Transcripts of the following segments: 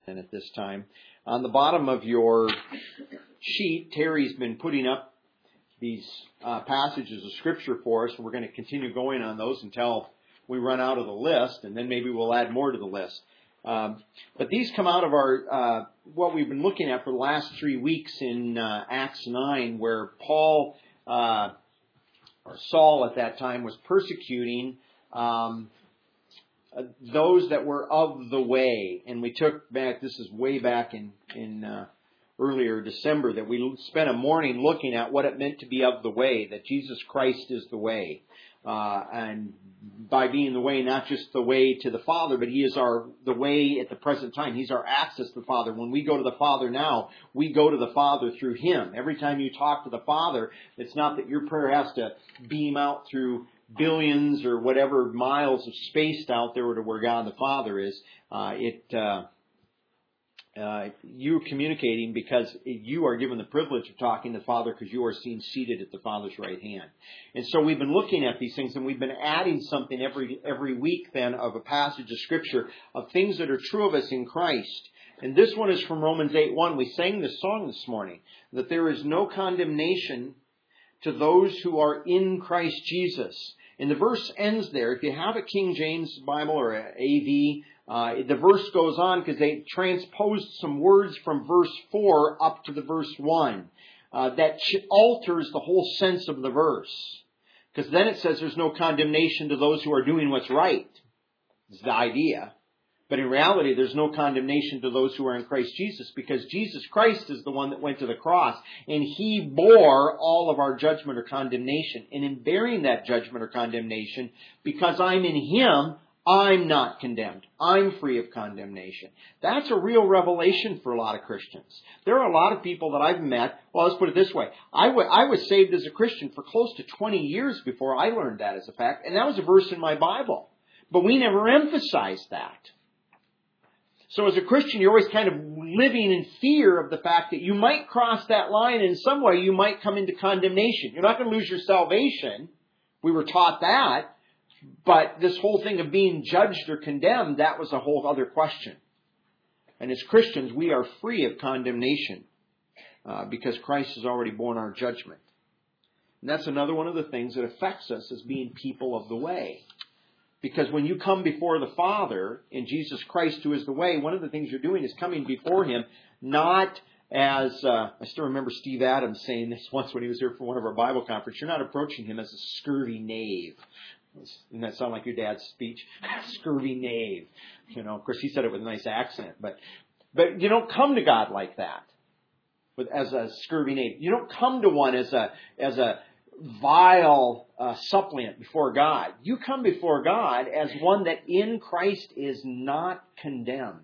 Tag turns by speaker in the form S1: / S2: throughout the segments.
S1: at this time. On the bottom of your sheet, Terry's been putting up these passages of Scripture for us. We're going to continue going on those until we run out of the list, and then maybe we'll add more to the list. But these come out of our what we've been looking at for the last 3 weeks in Acts 9, where Paul, or Saul at that time, was persecuting those that were of the way. And we took back, this is way back in earlier December, that we spent a morning looking at what it meant to be of the way, that Jesus Christ is the way. And by being the way, not just the way to the Father, but He is the way at the present time. He's our access to the Father. When we go to the Father now, we go to the Father through Him. Every time you talk to the Father, it's not that your prayer has to beam out through billions or whatever miles of space out there to where God the Father is. You're communicating because you are given the privilege of talking to the Father because you are seen seated at the Father's right hand. And so we've been looking at these things, and we've been adding something every week then of a passage of Scripture of things that are true of us in Christ. And this one is from Romans 8:1. We sang this song this morning, that there is no condemnation to those who are in Christ Jesus. And the verse ends there. If you have a King James Bible or an AV, the verse goes on because they transposed some words from verse 4 up to the verse 1 that alters the whole sense of the verse. Because then it says there's no condemnation to those who are doing what's right. Is the idea. But in reality, there's no condemnation to those who are in Christ Jesus, because Jesus Christ is the one that went to the cross, and He bore all of our judgment or condemnation. And in bearing that judgment or condemnation, because I'm in Him, I'm not condemned. I'm free of condemnation. That's a real revelation for a lot of Christians. There are a lot of people that I've met. Well, let's put it this way. I was saved as a Christian for close to 20 years before I learned that as a fact, and that was a verse in my Bible. But we never emphasized that. So as a Christian, you're always kind of living in fear of the fact that you might cross that line, and in some way you might come into condemnation. You're not going to lose your salvation. We were taught that. But this whole thing of being judged or condemned, that was a whole other question. And as Christians, we are free of condemnation because Christ has already borne our judgment. And that's another one of the things that affects us as being people of the way. Because when you come before the Father in Jesus Christ, who is the way, one of the things you're doing is coming before Him not as, I still remember Steve Adams saying this once when he was here for one of our Bible conferences, you're not approaching Him as a scurvy knave. Doesn't that sound like your dad's speech? Scurvy knave. You know, of course he said it with a nice accent, but you don't come to God like that, as a scurvy knave. You don't come to one as a vile suppliant before God. You come before God as one that in Christ is not condemned.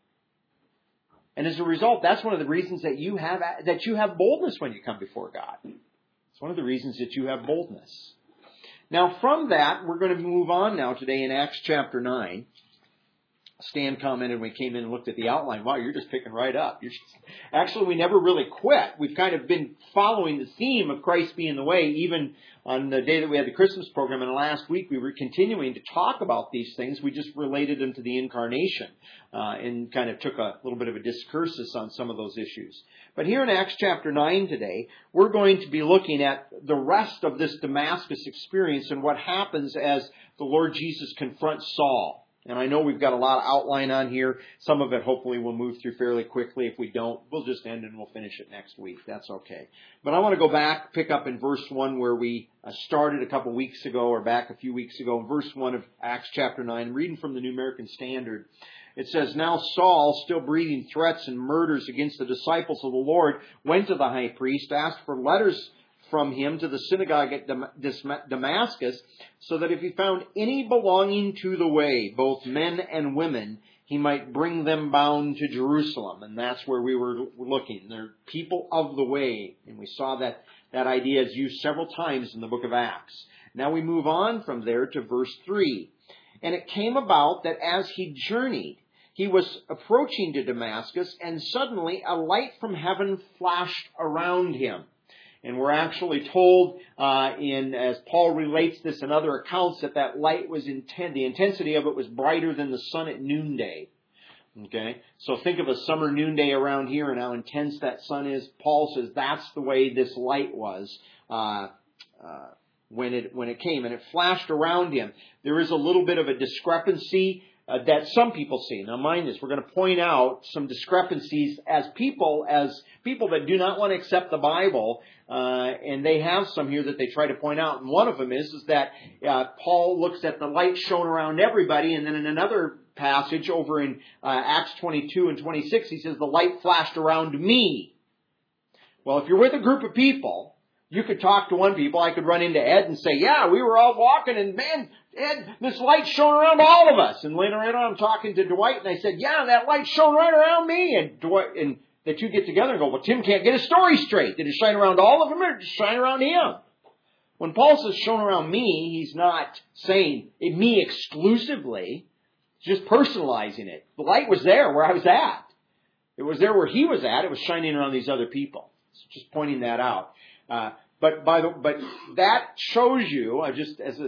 S1: And as a result, that's one of the reasons that you have boldness when you come before God. It's one of the reasons that you have boldness. Now from that, we're going to move on now today in Acts chapter 9. Stan commented when we came in and looked at the outline, wow, you're just picking right up. Actually, we never really quit. We've kind of been following the theme of Christ being the way. Even on the day that we had the Christmas program and last week, we were continuing to talk about these things. We just related them to the incarnation and kind of took a little bit of a discursus on some of those issues. But here in Acts chapter 9 today, we're going to be looking at the rest of this Damascus experience and what happens as the Lord Jesus confronts Saul. And I know we've got a lot of outline on here. Some of it hopefully we'll move through fairly quickly. If we don't, we'll just end and we'll finish it next week. That's okay. But I want to go back, pick up in verse 1 where we started a couple weeks ago, or back a few weeks ago, in verse 1 of Acts chapter 9. I'm reading from the New American Standard. It says, "Now Saul, still breathing threats and murders against the disciples of the Lord, went to the high priest, asked for letters from him to the synagogue at Damascus, so that if he found any belonging to the way, both men and women, he might bring them bound to Jerusalem." And that's where we were looking. They're people of the way. And we saw that idea is used several times in the book of Acts. Now we move on from there to verse 3. "And it came about that as he journeyed, he was approaching to Damascus, and suddenly a light from heaven flashed around him." And we're actually told, as Paul relates this in other accounts, that light was the intensity of it was brighter than the sun at noonday. Okay? So think of a summer noonday around here and how intense that sun is. Paul says that's the way this light was when it came. And it flashed around him. There is a little bit of a discrepancy that some people see. Now mind this, we're going to point out some discrepancies as people that do not want to accept the Bible, and they have some here that they try to point out. And one of them is that Paul looks at the light shone around everybody, and then in another passage over in Acts 22 and 26, he says the light flashed around me. Well, if you're with a group of people, you could talk to one people. I could run into Ed and say, yeah, we were all walking and man, Ed, this light shone around all of us. And later on I'm talking to Dwight and I said, yeah, that light shone right around me. And Dwight, and the two get together and go, well, Tim can't get his story straight. Did it shine around all of them or did it shine around him? When Paul says shone around me, he's not saying me exclusively, just personalizing it. The light was there where I was at. It was there where he was at. It was shining around these other people. So just pointing that out. But that shows you, just as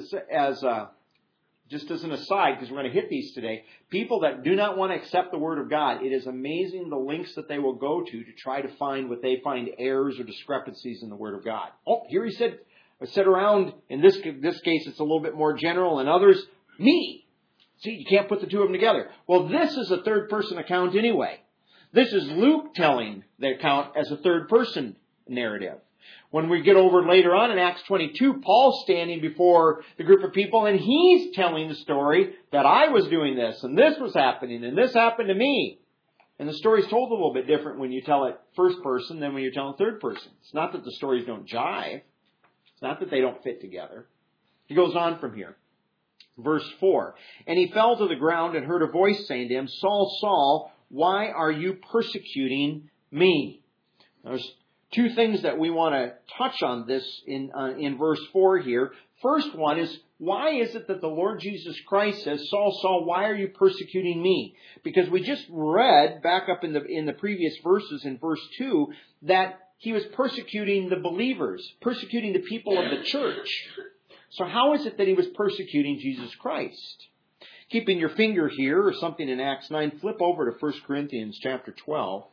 S1: an aside, because we're going to hit these today, people that do not want to accept the Word of God, it is amazing the lengths that they will go to try to find what they find errors or discrepancies in the Word of God. Oh, here he said around, in this case it's a little bit more general, and others, me. See, you can't put the two of them together. Well, this is a third person account anyway. This is Luke telling the account as a third person narrative. When we get over later on in Acts 22, Paul's standing before the group of people and he's telling the story that I was doing this and this was happening and this happened to me. And the story's told a little bit different when you tell it first person than when you're telling third person. It's not that the stories don't jive. It's not that they don't fit together. He goes on from here. Verse 4. And he fell to the ground and heard a voice saying to him, Saul, Saul, why are you persecuting me? There's two things that we want to touch on this in verse 4 here. First one is, why is it that the Lord Jesus Christ says, Saul, Saul, why are you persecuting me? Because we just read back up in the previous verses in verse 2 that he was persecuting the believers, persecuting the people of the church. So how is it that he was persecuting Jesus Christ? Keeping your finger here or something in Acts 9, flip over to 1 Corinthians chapter 12.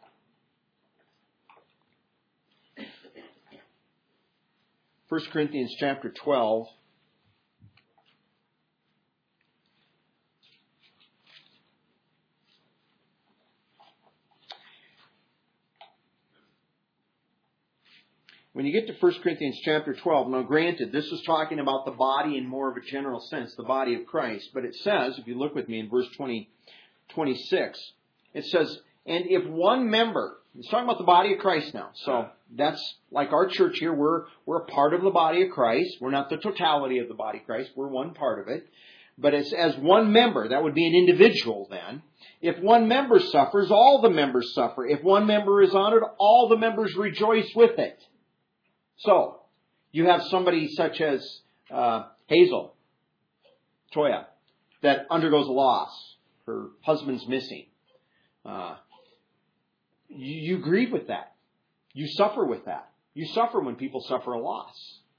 S1: 1 Corinthians chapter 12. When you get to 1 Corinthians chapter 12, now granted, this is talking about the body in more of a general sense, the body of Christ. But it says, if you look with me in verse 26, it says, and if one member, it's talking about the body of Christ now. So that's like our church here. We're a part of the body of Christ. We're not the totality of the body of Christ. We're one part of it. But it's as one member. That would be an individual then. If one member suffers, all the members suffer. If one member is honored, all the members rejoice with it. So you have somebody such as Hazel Toya that undergoes a loss. Her husband's missing. You grieve with that. You suffer with that. You suffer when people suffer a loss.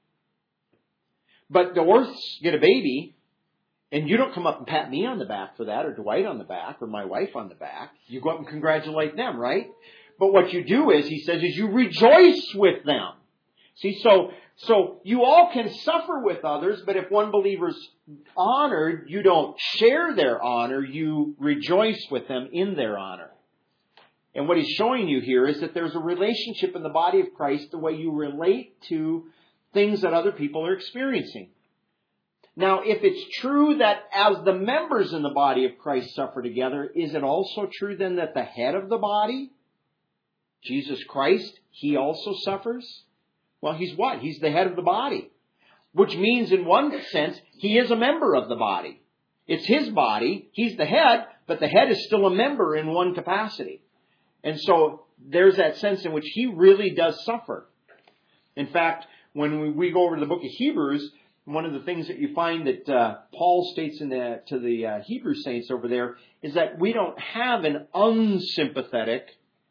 S1: But the Orths get a baby, and you don't come up and pat me on the back for that, or Dwight on the back, or my wife on the back. You go up and congratulate them, right? But what you do is, he says, is you rejoice with them. See, so you all can suffer with others, but if one believer's honored, you don't share their honor, you rejoice with them in their honor. And what he's showing you here is that there's a relationship in the body of Christ the way you relate to things that other people are experiencing. Now, if it's true that as the members in the body of Christ suffer together, is it also true then that the head of the body, Jesus Christ, he also suffers? Well, he's what? He's the head of the body. Which means in one sense, he is a member of the body. It's his body, he's the head, but the head is still a member in one capacity. And so there's that sense in which he really does suffer. In fact, when we go over to the book of Hebrews, one of the things that you find that Paul states to the Hebrew saints over there is that we don't have an unsympathetic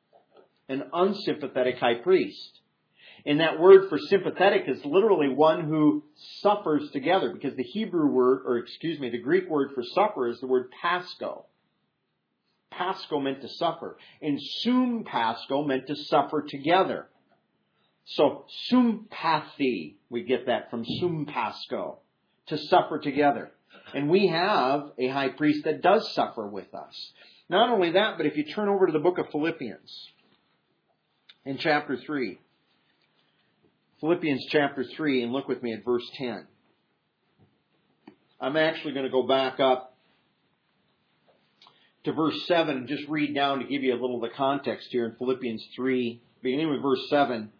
S1: high priest. And that word for sympathetic is literally one who suffers together, because the Greek word for suffer is the word pasco. Pasco meant to suffer. And sum Pasco meant to suffer together. So sympathy, we get that from sum Pasco, to suffer together. And we have a high priest that does suffer with us. Not only that, but if you turn over to the book of Philippians in chapter 3. Philippians chapter 3, and look with me at verse 10. I'm actually going to go back up to verse 7 and just read down to give you a little of the context here in Philippians 3, beginning with verse 7.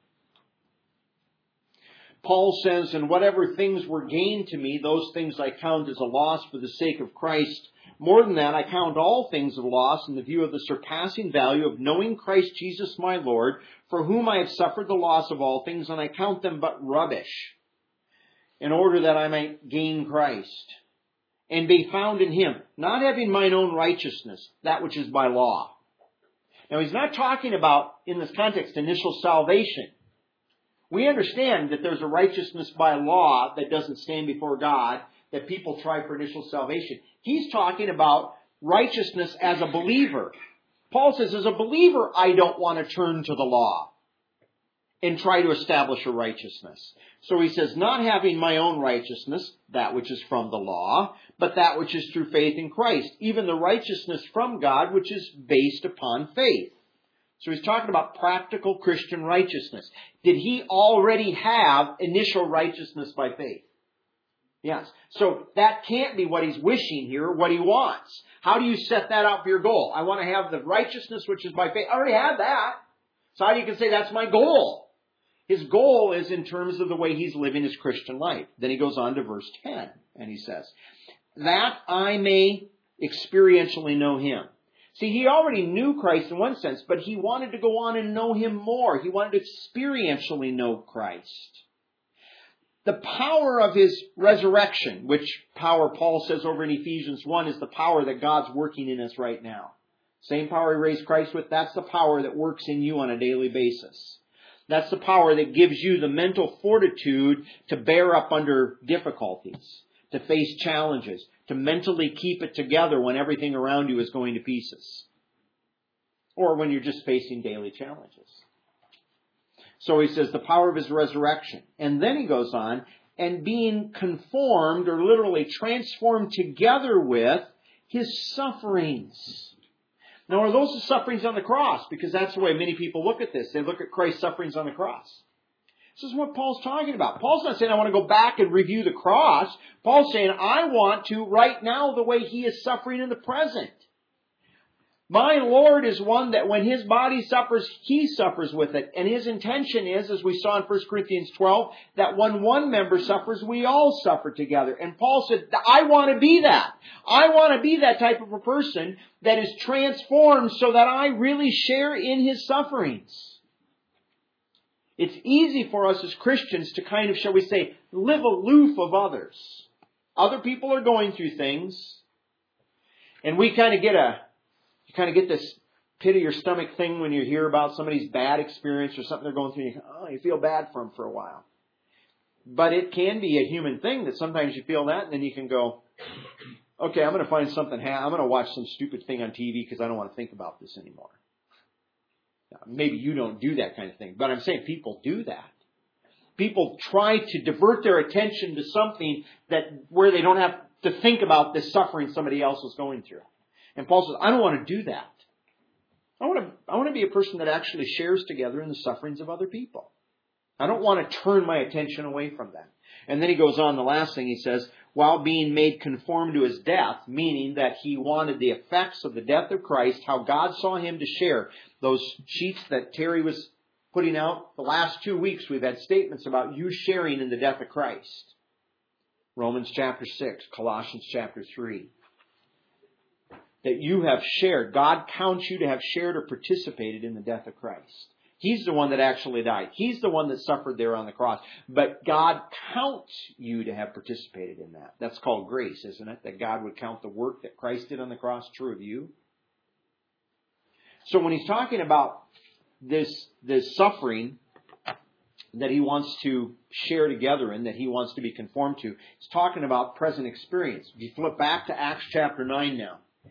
S1: Paul says, "And whatever things were gained to me, those things I count as a loss for the sake of Christ. More than that, I count all things a loss in the view of the surpassing value of knowing Christ Jesus my Lord, for whom I have suffered the loss of all things, and I count them but rubbish, in order that I might gain Christ, and be found in Him, not having mine own righteousness, that which is by law." Now, he's not talking about, in this context, initial salvation. We understand that there's a righteousness by law that doesn't stand before God, that people try for initial salvation. He's talking about righteousness as a believer. Paul says, as a believer, I don't want to turn to the law and try to establish a righteousness. So he says, not having my own righteousness, that which is from the law, but that which is through faith in Christ, even the righteousness from God, which is based upon faith. So he's talking about practical Christian righteousness. Did he already have initial righteousness by faith? Yes. So that can't be what he's wishing here, what he wants. How do you set that out for your goal? I want to have the righteousness which is by faith. I already have that. So how do you say that's my goal? His goal is in terms of the way he's living his Christian life. Then he goes on to verse 10, and he says, "That I may experientially know Him." See, he already knew Christ in one sense, but he wanted to go on and know Him more. He wanted to experientially know Christ. The power of His resurrection, which power Paul says over in Ephesians 1 is the power that God's working in us right now. Same power He raised Christ with, that's the power that works in you on a daily basis. That's the power that gives you the mental fortitude to bear up under difficulties, to face challenges, to mentally keep it together when everything around you is going to pieces, or when you're just facing daily challenges. So he says the power of His resurrection. And then he goes on, and being conformed, or literally transformed together with His sufferings. Now, are those the sufferings on the cross? Because that's the way many people look at this. They look at Christ's sufferings on the cross. This is what Paul's talking about. Paul's not saying I want to go back and review the cross. Paul's saying I want to right now the way He is suffering in the present. My Lord is one that when His body suffers, He suffers with it. And His intention is, as we saw in 1 Corinthians 12, that when one member suffers, we all suffer together. And Paul said, I want to be that. I want to be that type of a person that is transformed so that I really share in His sufferings. It's easy for us as Christians to kind of, shall we say, live aloof of others. Other people are going through things, and we kind of get this pit of your stomach thing when you hear about somebody's bad experience or something they're going through. You feel bad for them for a while. But it can be a human thing that sometimes you feel that, and then you can go, okay, I'm going to find something. I'm going to watch some stupid thing on TV because I don't want to think about this anymore. Now, maybe you don't do that kind of thing, but I'm saying people do that. People try to divert their attention to something where they don't have to think about the suffering somebody else is going through. And Paul says, I don't want to do that. I want to be a person that actually shares together in the sufferings of other people. I don't want to turn my attention away from that. And then he goes on, the last thing he says, while being made conform to His death, meaning that he wanted the effects of the death of Christ, how God saw Him to share. Those sheets that Terry was putting out, the last 2 weeks we've had statements about you sharing in the death of Christ. Romans chapter 6, Colossians chapter 3. That you have shared. God counts you to have shared or participated in the death of Christ. He's the one that actually died. He's the one that suffered there on the cross. But God counts you to have participated in that. That's called grace, isn't it? That God would count the work that Christ did on the cross true of you. So when he's talking about this suffering that he wants to share together in, that he wants to be conformed to, he's talking about present experience. If you flip back to Acts chapter 9 now.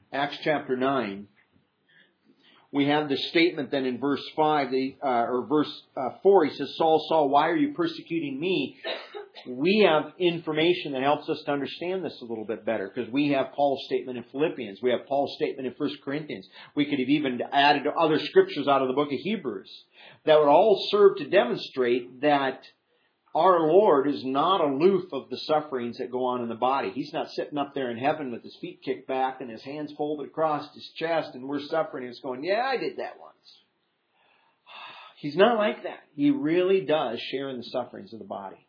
S1: Acts chapter 9, we have the statement then in verse 5, or verse 4, he says, Saul, Saul, why are you persecuting me? We have information that helps us to understand this a little bit better, because we have Paul's statement in Philippians. We have Paul's statement in 1 Corinthians. We could have even added other scriptures out of the book of Hebrews that would all serve to demonstrate that our Lord is not aloof of the sufferings that go on in the body. He's not sitting up there in heaven with his feet kicked back and his hands folded across his chest and we're suffering and he's going, yeah, I did that once. He's not like that. He really does share in the sufferings of the body.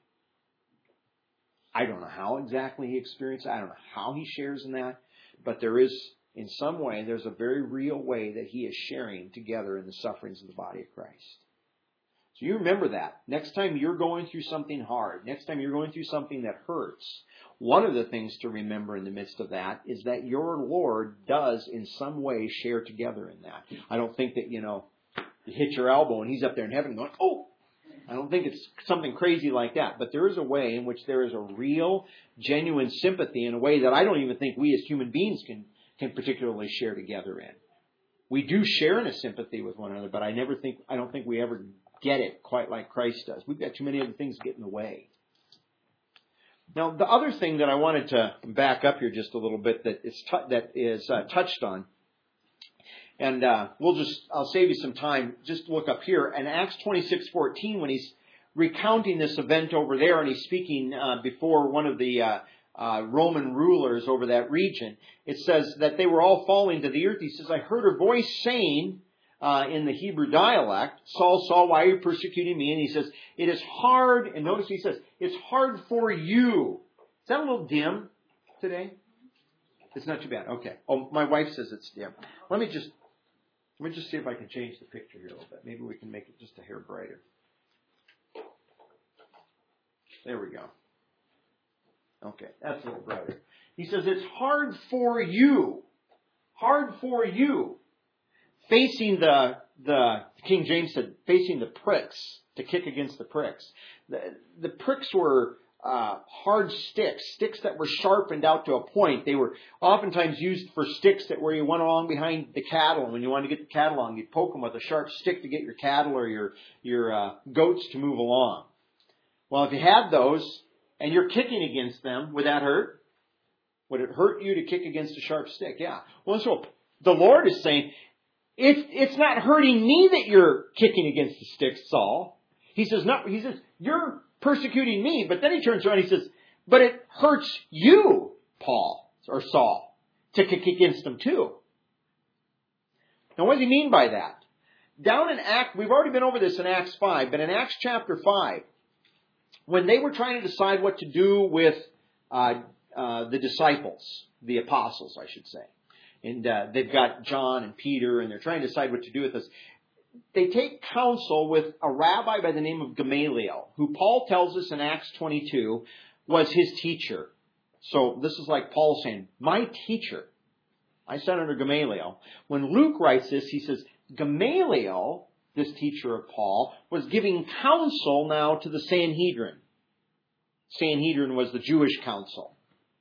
S1: I don't know how exactly he experienced it. I don't know how he shares in that. But there is, in some way, there's a very real way that he is sharing together in the sufferings of the body of Christ. So you remember that. Next time you're going through something hard, next time you're going through something that hurts, one of the things to remember in the midst of that is that your Lord does in some way share together in that. I don't think that, you hit your elbow and he's up there in heaven going, oh! I don't think it's something crazy like that. But there is a way in which there is a real, genuine sympathy in a way that I don't even think we as human beings can particularly share together in. We do share in a sympathy with one another, but I don't think we ever get it quite like Christ does. We've got too many other things to get in the way. Now, the other thing that I wanted to back up here just a little bit that is touched on, and I'll save you some time. Just look up here in Acts 26:14 when he's recounting this event over there, and he's speaking before one of the Roman rulers over that region. It says that they were all falling to the earth. He says, I heard a voice saying in the Hebrew dialect, Saul, Saul, why are you persecuting me? And he says, it is hard, and notice he says, it's hard for you. Is that a little dim today? It's not too bad. Okay. Oh, my wife says it's dim. Let me just see if I can change the picture here a little bit. Maybe we can make it just a hair brighter. There we go. Okay, that's a little brighter. He says, it's hard for you. Hard for you. Facing the King James said, facing the pricks, to kick against the pricks. The pricks were hard sticks that were sharpened out to a point. They were oftentimes used for sticks that where you went along behind the cattle, and when you wanted to get the cattle along, you'd poke them with a sharp stick to get your cattle or your goats to move along. Well, if you had those and you're kicking against them, would that hurt? Would it hurt you to kick against a sharp stick? Yeah. Well, so the Lord is saying, it's not hurting me that you're kicking against the sticks, Saul. He says, no. He says, you're persecuting me. But then he turns around and he says, but it hurts you, Paul, or Saul, to kick against them too. Now, what does he mean by that? Down in we've already been over this in Acts 5, but in Acts chapter 5, when they were trying to decide what to do with the disciples, the apostles, I should say, and they've got John and Peter, and they're trying to decide what to do with this, they take counsel with a rabbi by the name of Gamaliel, who Paul tells us in Acts 22 was his teacher. So this is like Paul saying, my teacher. I sat under Gamaliel. When Luke writes this, he says, Gamaliel, this teacher of Paul, was giving counsel now to the Sanhedrin. Sanhedrin was the Jewish council.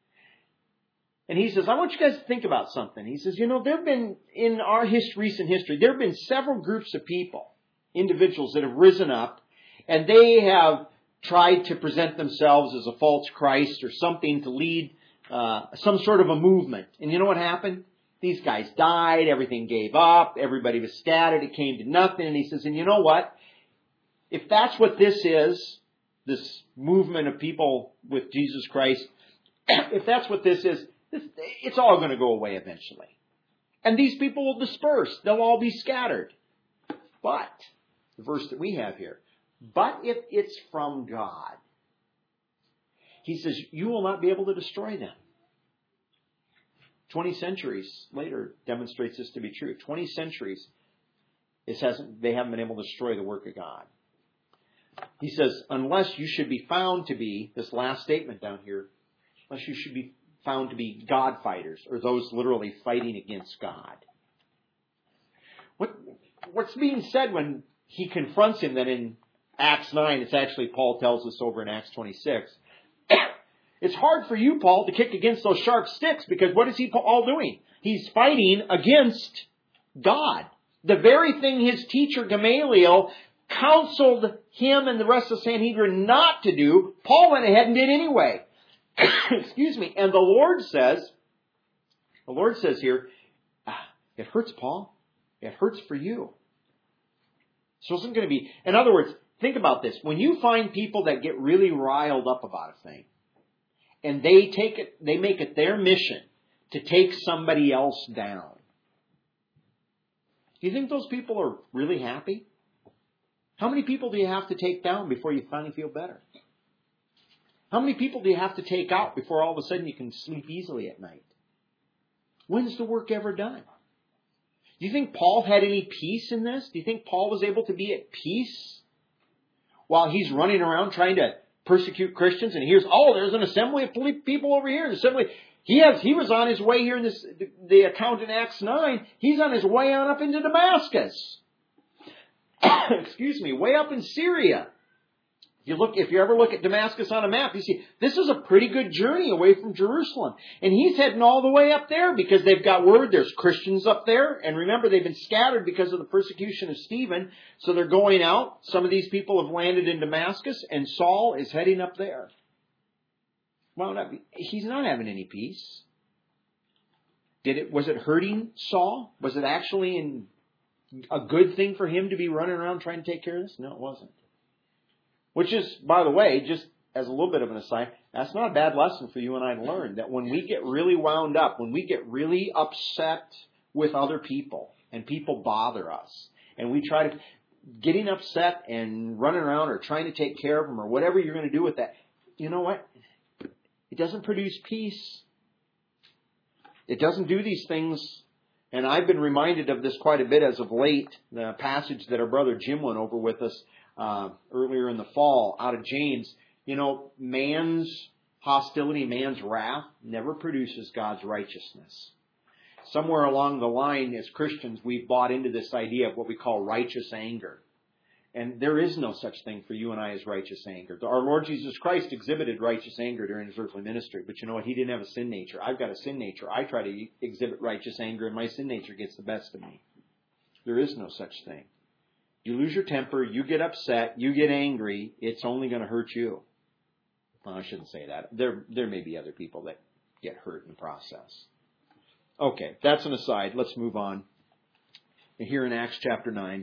S1: And he says, I want you guys to think about something. He says, there have been, in our recent history, there have been several groups of people, individuals that have risen up, and they have tried to present themselves as a false Christ or something to lead some sort of a movement. And you know what happened? These guys died, everything gave up, everybody was scattered, it came to nothing. And he says, and you know what? If that's what this is, this movement of people with Jesus Christ, if that's what this is, it's all going to go away eventually. And these people will disperse. They'll all be scattered. But, the verse that we have here, but if it's from God, he says, you will not be able to destroy them. 20 centuries later demonstrates this to be true. 20 centuries, they haven't been able to destroy the work of God. He says, unless you should be found to be, this last statement down here, unless you should be found to be God fighters, or those literally fighting against God. What's being said when he confronts him then in Acts 9, it's actually Paul tells us over in Acts 26, It's hard for you, Paul, to kick against those sharp sticks because what is he all doing? He's fighting against God. The very thing his teacher Gamaliel counseled him and the rest of the Sanhedrin not to do, Paul went ahead and did anyway. Excuse me. And the Lord says here, it hurts, Paul. It hurts for you. So it's going to be, in other words, think about this. When you find people that get really riled up about a thing, and they make it their mission to take somebody else down, do you think those people are really happy? How many people do you have to take down before you finally feel better? How many people do you have to take out before all of a sudden you can sleep easily at night? When's the work ever done? Do you think Paul had any peace in this? Do you think Paul was able to be at peace while he's running around trying to persecute Christians? And here's, there's an assembly of people over here. An assembly. He was on his way here in the account in Acts 9. He's on his way on up into Damascus. Excuse me, way up in Syria. If you ever look at Damascus on a map, you see this is a pretty good journey away from Jerusalem. And he's heading all the way up there because they've got word there's Christians up there. And remember, they've been scattered because of the persecution of Stephen. So they're going out. Some of these people have landed in Damascus, and Saul is heading up there. Well, he's not having any peace. Was it hurting Saul? Was it actually a good thing for him to be running around trying to take care of this? No, it wasn't. Which is, by the way, just as a little bit of an aside, that's not a bad lesson for you and I to learn. That when we get really wound up, when we get really upset with other people, and people bother us, and we try to, getting upset and running around or trying to take care of them or whatever you're going to do with that, you know what? It doesn't produce peace. It doesn't do these things. And I've been reminded of this quite a bit as of late, the passage that our brother Jim went over with us earlier in the fall out of James. You know, man's hostility, man's wrath never produces God's righteousness. Somewhere along the line as Christians, we've bought into this idea of what we call righteous anger. And there is no such thing for you and I as righteous anger. Our Lord Jesus Christ exhibited righteous anger during His earthly ministry. But you know what? He didn't have a sin nature. I've got a sin nature. I try to exhibit righteous anger, and my sin nature gets the best of me. There is no such thing. You lose your temper, you get upset, you get angry, it's only going to hurt you. Well, I shouldn't say that. There may be other people that get hurt in the process. Okay, that's an aside. Let's move on. And here in Acts chapter 9...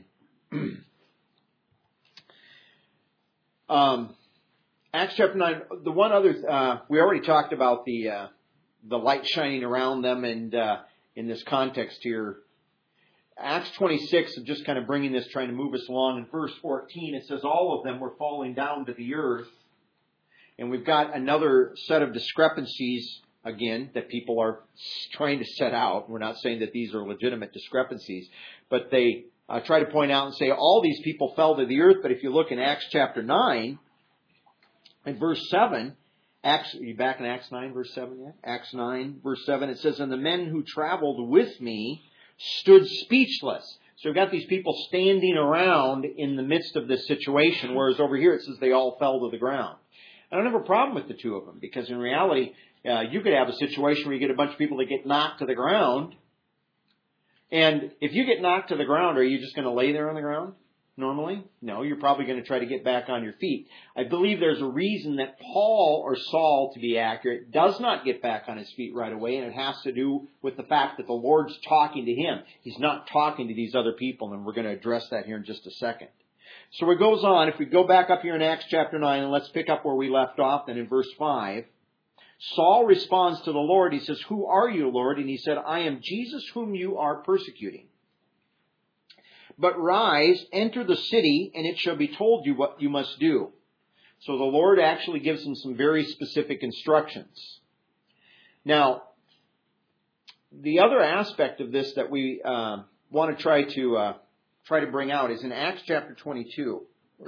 S1: Acts chapter 9, the one other, we already talked about the light shining around them, and in this context here, Acts 26, just kind of bringing this, trying to move us along. In verse 14, it says all of them were falling down to the earth. And we've got another set of discrepancies, again, that people are trying to set out. We're not saying that these are legitimate discrepancies, but they try to point out and say all these people fell to the earth. But if you look in Acts chapter 9, in verse 7, are you back in Acts 9, verse 7 yet? Acts 9, verse 7, it says, and the men who traveled with me stood speechless. So we've got these people standing around in the midst of this situation, whereas over here it says they all fell to the ground. I don't have a problem with the two of them, because in reality, you could have a situation where you get a bunch of people that get knocked to the ground. And if you get knocked to the ground, are you just going to lay there on the ground normally? No, you're probably going to try to get back on your feet. I believe there's a reason that Paul, or Saul to be accurate, does not get back on his feet right away, and it has to do with the fact that the Lord's talking to him. He's not talking to these other people, and we're going to address that here in just a second. So it goes on. If we go back up here in Acts chapter 9, and let's pick up where we left off then in verse 5. Saul responds to the Lord. He says, who are you, Lord? And he said, I am Jesus whom you are persecuting. But rise, enter the city, and it shall be told you what you must do. So the Lord actually gives him some very specific instructions. Now, the other aspect of this that we want to try to bring out is in Acts chapter 22.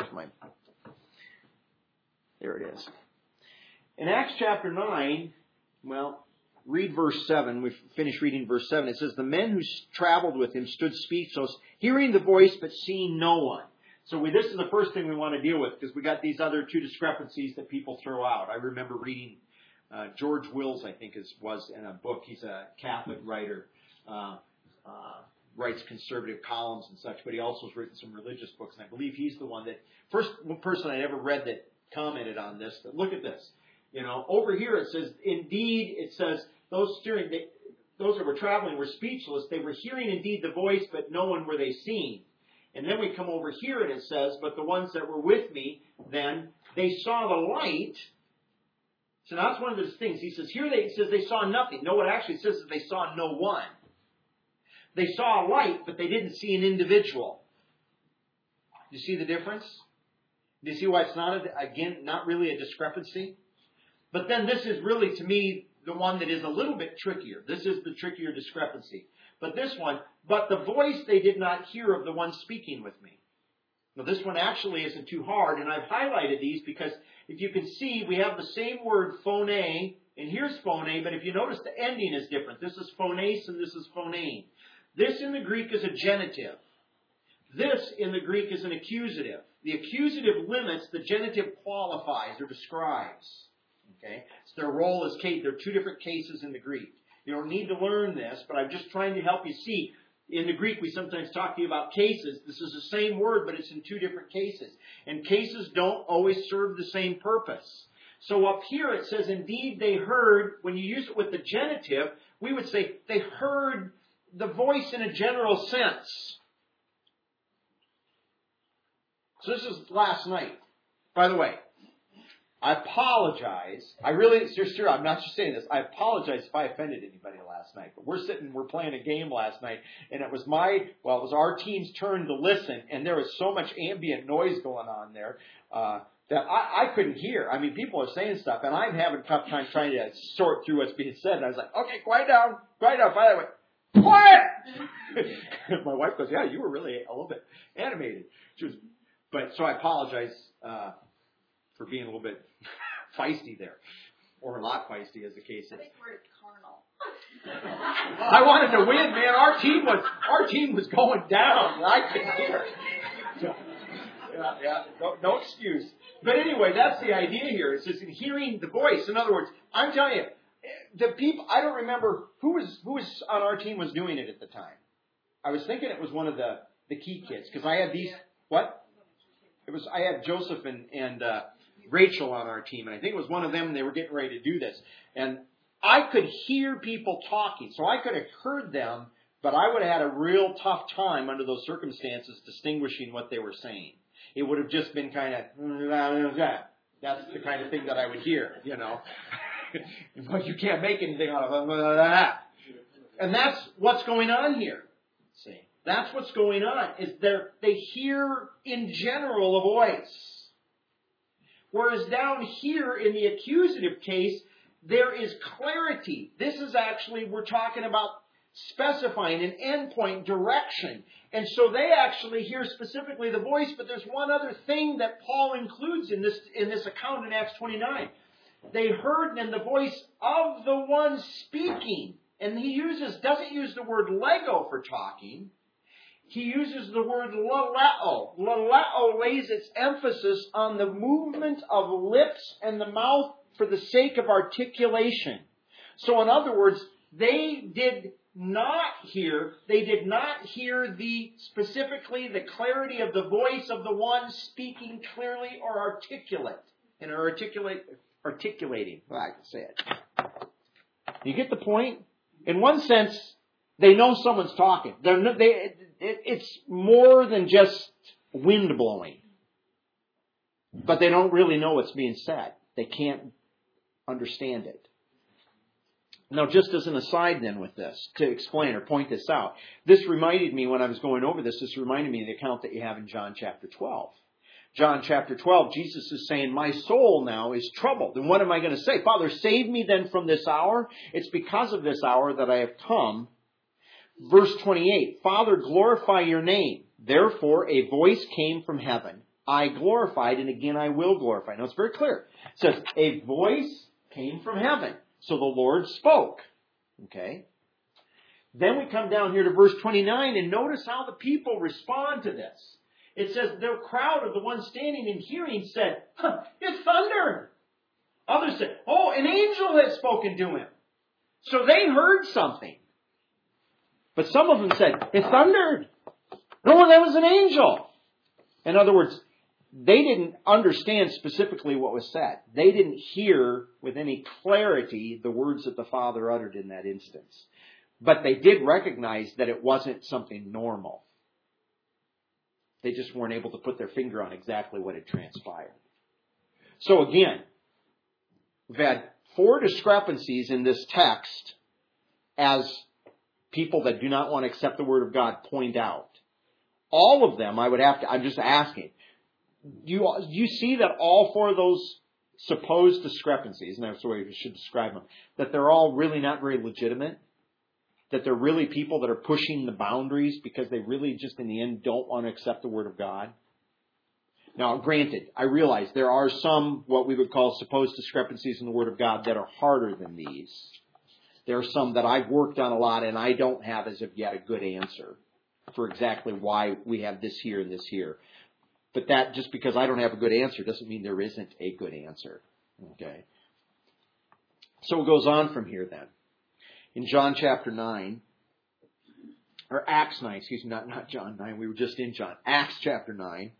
S1: There it is. In Acts chapter 9, read verse 7. We've finished reading verse 7. It says, the men who traveled with him stood speechless, hearing the voice but seeing no one. So this is the first thing we want to deal with, because we got these other two discrepancies that people throw out. I remember reading George Wills, I think, was in a book. He's a Catholic writer, writes conservative columns and such, but he also has written some religious books. And I believe he's the one person I ever read that commented on this. That look at this. Over here it says, indeed, it says those that were traveling were speechless. They were hearing indeed the voice, but no one were they seeing. And then we come over here and it says, but the ones that were with me, then they saw the light. So that's one of those things. He says, it says they saw nothing. No, what it actually says is they saw no one. They saw a light, but they didn't see an individual. Do you see the difference? Do you see why it's not really a discrepancy? But then this is really, to me, the one that is a little bit trickier. This is the trickier discrepancy. But this one, but the voice they did not hear of the one speaking with me. Now this one actually isn't too hard, and I've highlighted these because if you can see, we have the same word phone, and here's phone, but if you notice the ending is different. This is phones and this is phonane. This in the Greek is a genitive. This in the Greek is an accusative. The accusative limits, the genitive qualifies or describes. Okay? So their role is case. There are two different cases in the Greek. You don't need to learn this, but I'm just trying to help you see. In the Greek, we sometimes talk to you about cases. This is the same word, but it's in two different cases. And cases don't always serve the same purpose. So up here it says, indeed they heard, when you use it with the genitive, we would say they heard the voice in a general sense. So this is last night. By the way, I apologize. I'm not just saying this. I apologize if I offended anybody last night. But we're playing a game last night, and it was our team's turn to listen, and there was so much ambient noise going on there that I couldn't hear. I mean, people are saying stuff, and I'm having a tough time trying to sort through what's being said. And I was like, okay, quiet down. By the way, quiet! My wife goes, yeah, you were really a little bit animated. So I apologize for being a little bit feisty there. Or a lot feisty, as the case is.
S2: I think we're carnal.
S1: I wanted to win, man. Our team was going down. I couldn't hear. Yeah. No excuse. But anyway, that's the idea here. It's just in hearing the voice. In other words, I'm telling you, the people, I don't remember who was on our team was doing it at the time. I was thinking it was one of the key kids, because I had these, what? I had Joseph and Rachel on our team, and I think it was one of them, and they were getting ready to do this. And I could hear people talking, so I could have heard them, but I would have had a real tough time under those circumstances distinguishing what they were saying. It would have just been kind of, that's the kind of thing that I would hear, But you can't make anything out of it. And that's what's going on here. See, that's what's going on, is they hear in general a voice. Whereas down here in the accusative case, there is clarity. This is actually, we're talking about specifying an endpoint, direction. And so they actually hear specifically the voice, but there's one other thing that Paul includes in this account in Acts 29. They heard in the voice of the one speaking. And he doesn't use the word lego for talking. He uses the word laleo. Laleo lays its emphasis on the movement of lips and the mouth for the sake of articulation. So in other words, they did not hear specifically the clarity of the voice of the one speaking clearly or articulate. And articulating. Well, I can say it. You get the point? In one sense, they know someone's talking. It's more than just wind blowing. But they don't really know what's being said. They can't understand it. Now, just as an aside then with this, to explain or point this out, this reminded me when I was going over this reminded me of the account that you have in John chapter 12. John chapter 12, Jesus is saying, my soul now is troubled. And what am I going to say? Father, save me then from this hour. It's because of this hour that I have come. Verse 28, Father, glorify your name. Therefore, a voice came from heaven. I glorified, and again I will glorify. Now, it's very clear. It says, a voice came from heaven. So the Lord spoke. Okay? Then we come down here to verse 29, and notice how the people respond to this. It says, the crowd of the ones standing and hearing said, it's thunder. Others said, oh, an angel had spoken to him. So they heard something. But some of them said, it thundered. No, that was an angel. In other words, they didn't understand specifically what was said. They didn't hear with any clarity the words that the Father uttered in that instance. But they did recognize that it wasn't something normal. They just weren't able to put their finger on exactly what had transpired. So again, we've had 4 discrepancies in this text as people that do not want to accept the Word of God point out. All of them, I'm just asking, you see that all 4 of those supposed discrepancies, and that's the way we should describe them, that they're all really not very legitimate? That they're really people that are pushing the boundaries because they really just in the end don't want to accept the Word of God? Now, granted, I realize there are some what we would call supposed discrepancies in the Word of God that are harder than these. There are some that I've worked on a lot and I don't have as of yet a good answer for exactly why we have this here and this here. But that, just because I don't have a good answer doesn't mean there isn't a good answer. Okay? So it goes on from here then. In John chapter 9, or Acts 9, excuse me, not John 9, we were just in John. Acts chapter 9.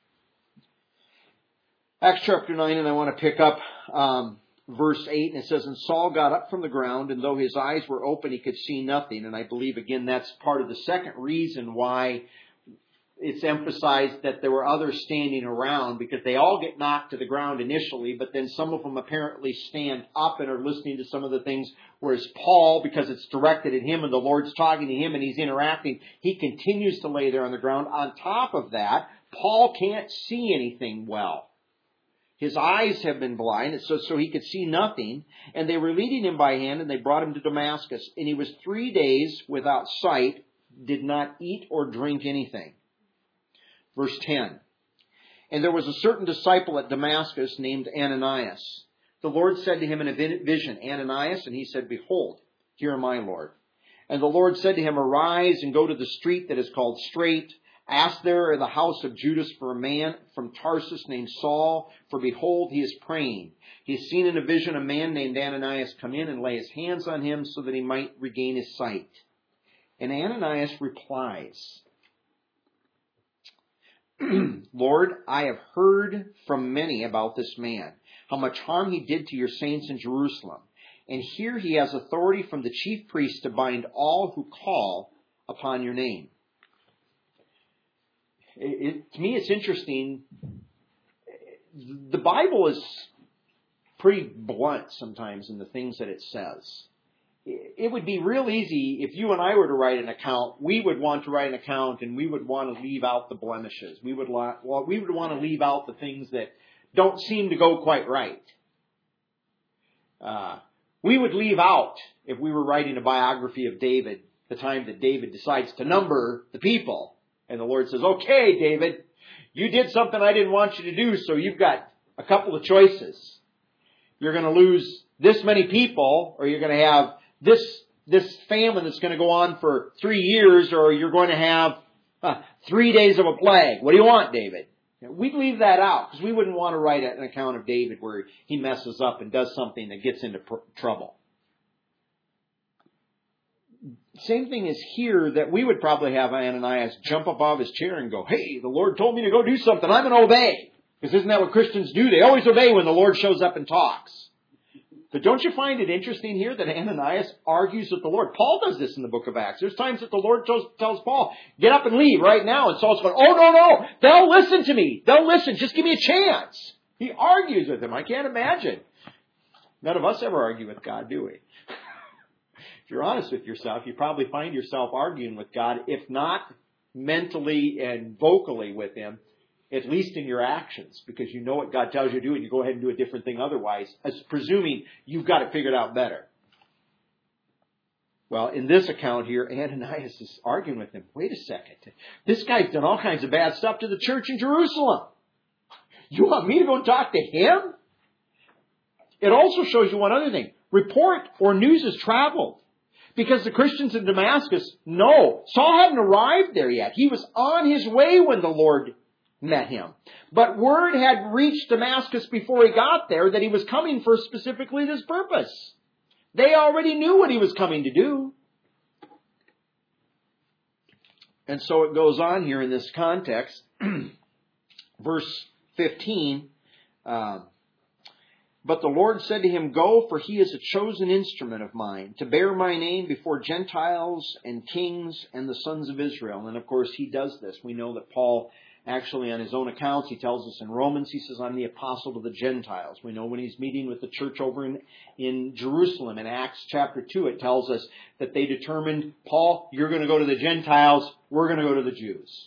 S1: Acts chapter 9, and I want to pick up verse 8, and it says, and Saul got up from the ground, and though his eyes were open, he could see nothing. And I believe, again, that's part of the second reason why it's emphasized that there were others standing around, because they all get knocked to the ground initially, but then some of them apparently stand up and are listening to some of the things, whereas Paul, because it's directed at him and the Lord's talking to him and he's interacting, he continues to lay there on the ground. On top of that, Paul can't see anything well. His eyes have been blind, so he could see nothing. And they were leading him by hand, and they brought him to Damascus. And he was 3 days without sight, did not eat or drink anything. Verse 10. And there was a certain disciple at Damascus named Ananias. The Lord said to him in a vision, Ananias, and he said, behold, here am I, Lord. And the Lord said to him, arise and go to the street that is called Straight. Ask there in the house of Judas for a man from Tarsus named Saul, for behold, he is praying. He has seen in a vision a man named Ananias come in and lay his hands on him so that he might regain his sight. And Ananias replies, Lord, I have heard from many about this man, how much harm he did to your saints in Jerusalem. And here he has authority from the chief priest to bind all who call upon your name. To me, it's interesting. The Bible is pretty blunt sometimes in the things that it says. It would be real easy if you and I were to write an account. We would want to write an account, and we would want to leave out the blemishes. We would want to leave out the things that don't seem to go quite right. We would leave out, if we were writing a biography of David, the time that David decides to number the people. And the Lord says, okay, David, you did something I didn't want you to do, so you've got a couple of choices. You're going to lose this many people, or you're going to have this famine that's going to go on for 3 years, or you're going to have 3 days of a plague. What do you want, David? We'd leave that out, because we wouldn't want to write an account of David where he messes up and does something that gets into trouble. Same thing is here, that we would probably have Ananias jump above his chair and go, hey, the Lord told me to go do something. I'm going to obey. Because isn't that what Christians do? They always obey when the Lord shows up and talks. But don't you find it interesting here that Ananias argues with the Lord? Paul does this in the book of Acts. There's times that the Lord tells Paul, get up and leave right now. And Saul's going, oh, no. They'll listen to me. They'll listen. Just give me a chance. He argues with him. I can't imagine. None of us ever argue with God, do we? If you're honest with yourself, you probably find yourself arguing with God, if not mentally and vocally with Him, at least in your actions, because you know what God tells you to do and you go ahead and do a different thing otherwise, as presuming you've got it figured out better. Well, in this account here, Ananias is arguing with him. Wait a second. This guy's done all kinds of bad stuff to the church in Jerusalem. You want me to go and talk to him? It also shows you one other thing. Report or news has traveled. Because the Christians in Damascus know Saul hadn't arrived there yet. He was on his way when the Lord met him. But word had reached Damascus before he got there that he was coming for specifically this purpose. They already knew what he was coming to do. And so it goes on here in this context. Verse 15, but the Lord said to him, Go, for he is a chosen instrument of mine, to bear my name before Gentiles and kings and the sons of Israel. And of course, he does this. We know that Paul, actually on his own accounts, he tells us in Romans, he says, I'm the apostle to the Gentiles. We know when he's meeting with the church over in Jerusalem, in Acts chapter 2, it tells us that they determined, Paul, you're going to go to the Gentiles, we're going to go to the Jews.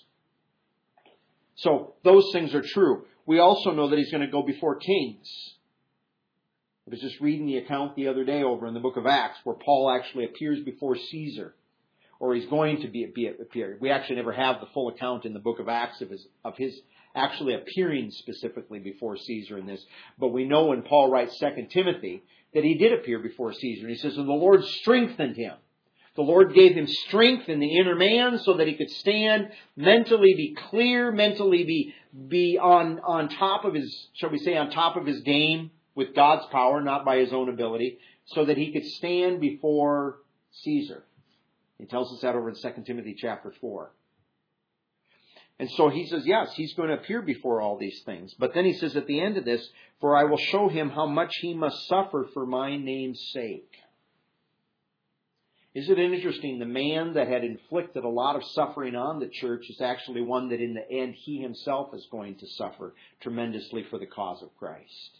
S1: So those things are true. We also know that he's going to go before kings. I was just reading the account the other day over in the book of Acts where Paul actually appears before Caesar. Or he's going to appear. We actually never have the full account in the book of Acts of his actually appearing specifically before Caesar in this. But we know when Paul writes 2 Timothy that he did appear before Caesar. And he says, and the Lord strengthened him. The Lord gave him strength in the inner man so that he could stand, mentally be clear, mentally be on top of his, shall we say, on top of his game with God's power, not by his own ability, so that he could stand before Caesar. He tells us that over in 2 Timothy chapter 4. And so he says, yes, he's going to appear before all these things. But then he says at the end of this, for I will show him how much he must suffer for my name's sake. Isn't it interesting? The man that had inflicted a lot of suffering on the church is actually one that in the end he himself is going to suffer tremendously for the cause of Christ.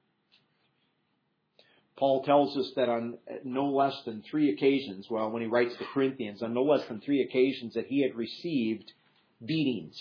S1: Paul tells us that on no less than 3 occasions, well, when he writes to Corinthians, on no less than 3 occasions that he had received beatings.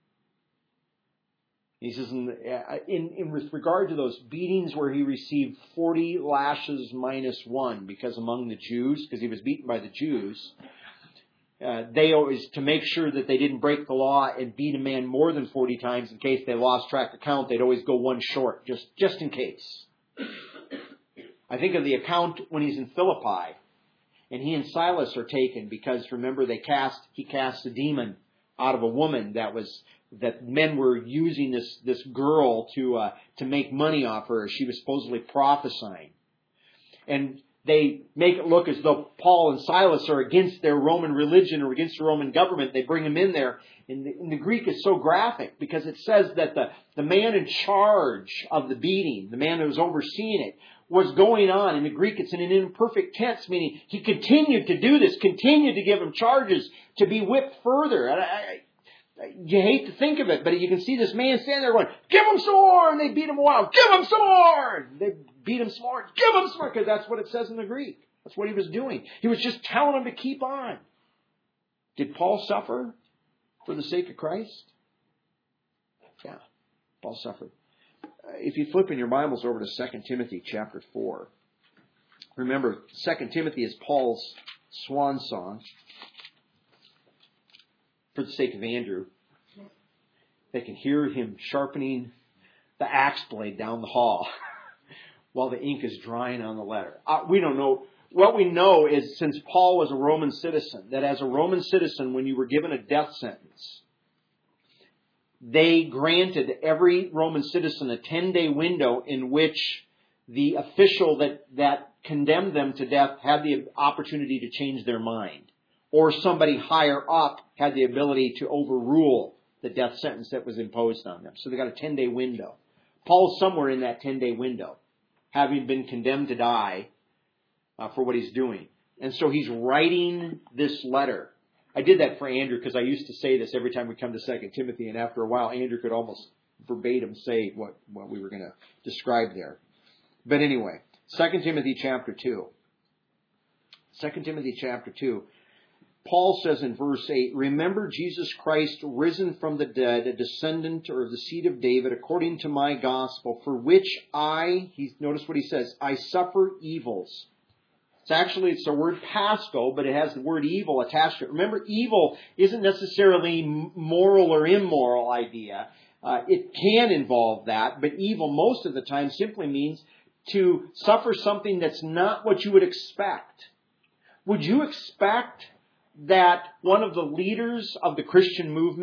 S1: He says with regard to those beatings where he received 40 lashes minus 1, because among the Jews, because he was beaten by the Jews, they always, to make sure that they didn't break the law and beat a man more than 40 times in case they lost track of count, they'd always go one short, just in case. I think of the account when he's in Philippi, and he and Silas are taken because, remember, he cast a demon out of a woman that men were using this girl to make money off her. She was supposedly prophesying. And they make it look as though Paul and Silas are against their Roman religion or against the Roman government. They bring them in there. And the Greek is so graphic because it says that the man in charge of the beating, the man that was overseeing it, was going on. In the Greek, it's in an imperfect tense, meaning he continued to do this, continued to give him charges to be whipped further. You hate to think of it, but you can see this man standing there going, give him some more! And they beat him a while. Give him some more! And they beat him some more. Give him some more! Because that's what it says in the Greek. That's what he was doing. He was just telling them to keep on. Did Paul suffer for the sake of Christ? Yeah, Paul suffered. If you flip in your Bibles over to 2 Timothy chapter 4. Remember, 2 Timothy is Paul's swan song. For the sake of Andrew, they can hear him sharpening the axe blade down the hall while the ink is drying on the letter. We don't know. What we know is, since Paul was a Roman citizen, that as a Roman citizen, when you were given a death sentence, they granted every Roman citizen a 10-day window in which the official that condemned them to death had the opportunity to change their mind. Or somebody higher up had the ability to overrule the death sentence that was imposed on them. So they got a 10-day window. Paul's somewhere in that 10-day window, having been condemned to die for what he's doing. And so he's writing this letter. I did that for Andrew because I used to say this every time we come to 2 Timothy, and after a while Andrew could almost verbatim say what we were going to describe there. But anyway, 2 Timothy chapter 2. 2 Timothy chapter 2. Paul says in verse 8, remember Jesus Christ risen from the dead, a descendant or the seed of David, according to my gospel, for which notice what he says, I suffer evils. It's the word pasco, but it has the word evil attached to it. Remember, evil isn't necessarily moral or immoral idea. It can involve that, but evil most of the time simply means to suffer something that's not what you would expect. Would you expect that one of the leaders of the Christian movement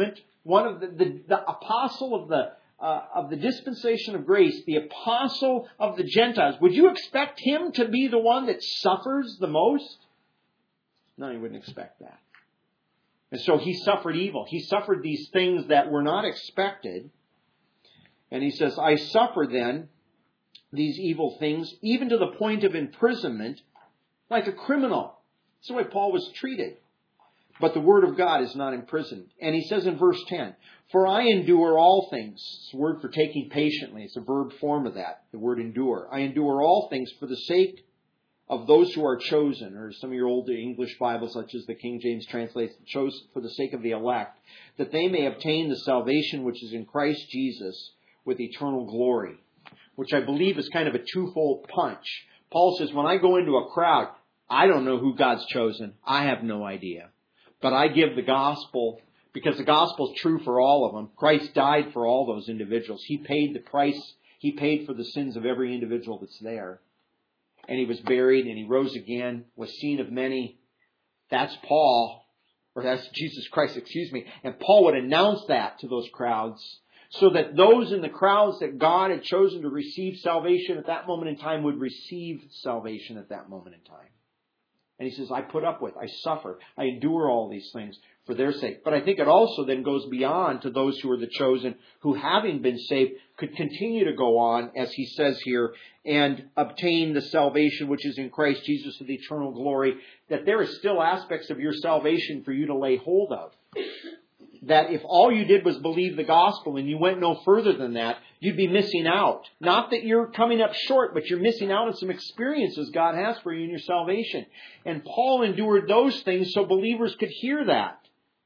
S1: one of the apostle of the dispensation of grace, the apostle of the Gentiles, would you expect him to be the one that suffers the most? No, you wouldn't expect that. And so he suffered evil. He suffered these things that were not expected. And he says, I suffer then these evil things, even to the point of imprisonment, like a criminal. That's the way Paul was treated. But the word of God is not imprisoned. And he says in verse 10, for I endure all things. It's a word for taking patiently. It's a verb form of that, the word endure. I endure all things for the sake of those who are chosen, or some of your old English Bibles, such as the King James translates, chosen for the sake of the elect, that they may obtain the salvation which is in Christ Jesus with eternal glory, which I believe is kind of a twofold punch. Paul says, when I go into a crowd, I don't know who God's chosen. I have no idea. But I give the gospel, because the gospel is true for all of them. Christ died for all those individuals. He paid the price. He paid for the sins of every individual that's there. And he was buried, and he rose again, was seen of many. That's Paul, or that's Jesus Christ, And Paul would announce that to those crowds, so that those in the crowds that God had chosen to receive salvation at that moment in time would receive salvation at that moment in time. And he says, I put up with, I suffer, I endure all these things for their sake. But I think it also then goes beyond to those who are the chosen, who having been saved could continue to go on, as he says here, and obtain the salvation which is in Christ Jesus with eternal glory, that there is still aspects of your salvation for you to lay hold of. That if all you did was believe the gospel and you went no further than that, you'd be missing out. Not that you're coming up short, but you're missing out on some experiences God has for you in your salvation. And Paul endured those things so believers could hear that.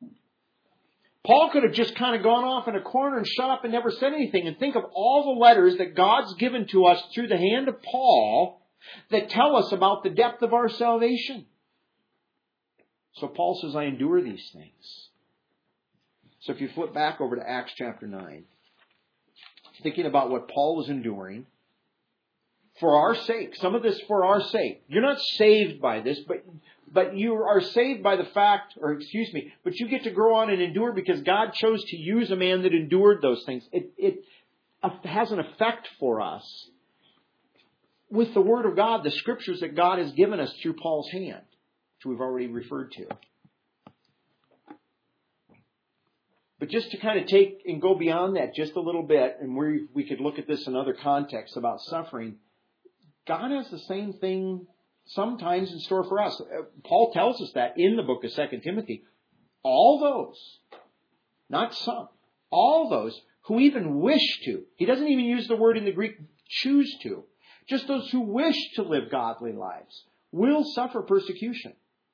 S1: Paul could have just kind of gone off in a corner and shut up and never said anything. And think of all the letters that God's given to us through the hand of Paul that tell us about the depth of our salvation. So Paul says, I endure these things. So if you flip back over to Acts chapter 9, thinking about what Paul was enduring, for our sake, some of this for our sake. You're not saved by this, but you are saved by the fact, but you get to grow on and endure because God chose to use a man that endured those things. It has an effect for us with the Word of God, the Scriptures that God has given us through Paul's hand, which we've already referred to. But just to kind of take and go beyond that just a little bit, and we could look at this in other contexts about suffering, God has the same thing sometimes in store for us. Paul tells us that in the book of 2 Timothy. All those, not some, all those who even wish to, he doesn't even use the word in the Greek, choose to, just those who wish to live godly lives will suffer persecution.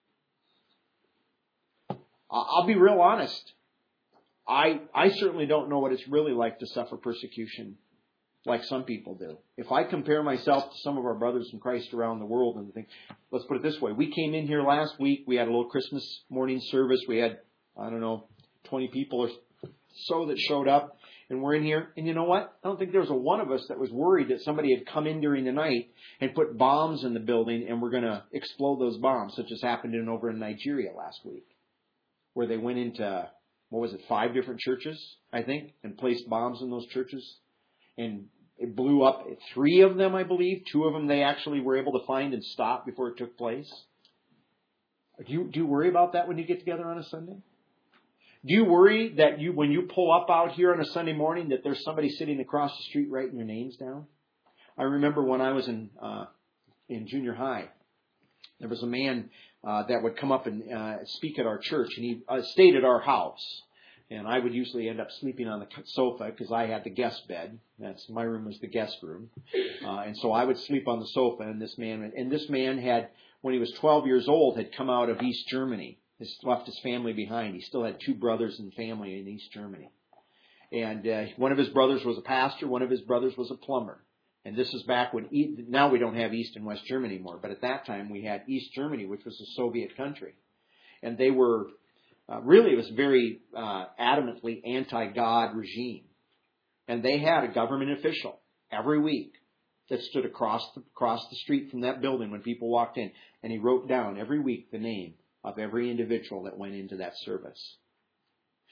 S1: I'll be real honest. I certainly don't know what it's really like to suffer persecution like some people do. If I compare myself to some of our brothers in Christ around the world and think, let's put it this way. We came in here last week. We had a little Christmas morning service. We had, 20 people or so that showed up. And we're in here. And you know what? I don't think there was a one of us that was worried that somebody had come in during the night and put bombs in the building and we're going to explode those bombs, such as happened over in Nigeria last week, where they went into 5 different churches, I think, and placed bombs in those churches. And it blew up 3 of them, I believe. 2 of them they actually were able to find and stop before it took place. Do you worry about that when you get together on a Sunday? Do you worry that when you pull up out here on a Sunday morning that there's somebody sitting across the street writing your names down? I remember when I was in junior high, there was a man that would come up and speak at our church, and he stayed at our house. And I would usually end up sleeping on the sofa because I had the guest bed. My room was the guest room. And so I would sleep on the sofa, and this man had, when he was 12 years old, had come out of East Germany. He left his family behind. He still had 2 brothers and family in East Germany. And one of his brothers was a pastor. One of his brothers was a plumber. And this is back when, now we don't have East and West Germany anymore, but at that time we had East Germany, which was a Soviet country. And they were, it was very adamantly anti-God regime. And they had a government official every week that stood across the street from that building when people walked in. And he wrote down every week the name of every individual that went into that service.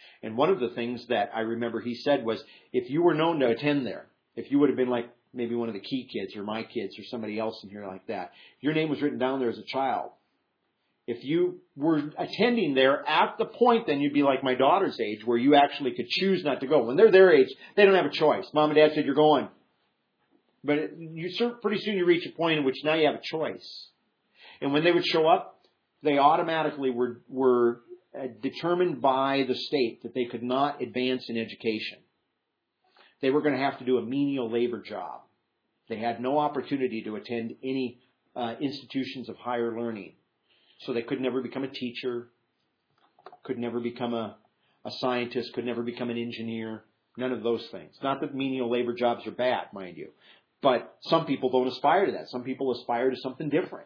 S1: And one of the things that I remember he said was, if you were known to attend there, if you would have been like maybe one of the Key kids or my kids or somebody else in here like that, your name was written down there as a child. If you were attending there at the point, then you'd be like my daughter's age, where you actually could choose not to go. When they're their age, they don't have a choice. Mom and Dad said, you're going. But pretty soon you reach a point in which now you have a choice. And when they would show up, they automatically were determined by the state that they could not advance in education. They were going to have to do a menial labor job. They had no opportunity to attend any institutions of higher learning. So they could never become a teacher, could never become a scientist, could never become an engineer, none of those things. Not that menial labor jobs are bad, mind you. But some people don't aspire to that. Some people aspire to something different.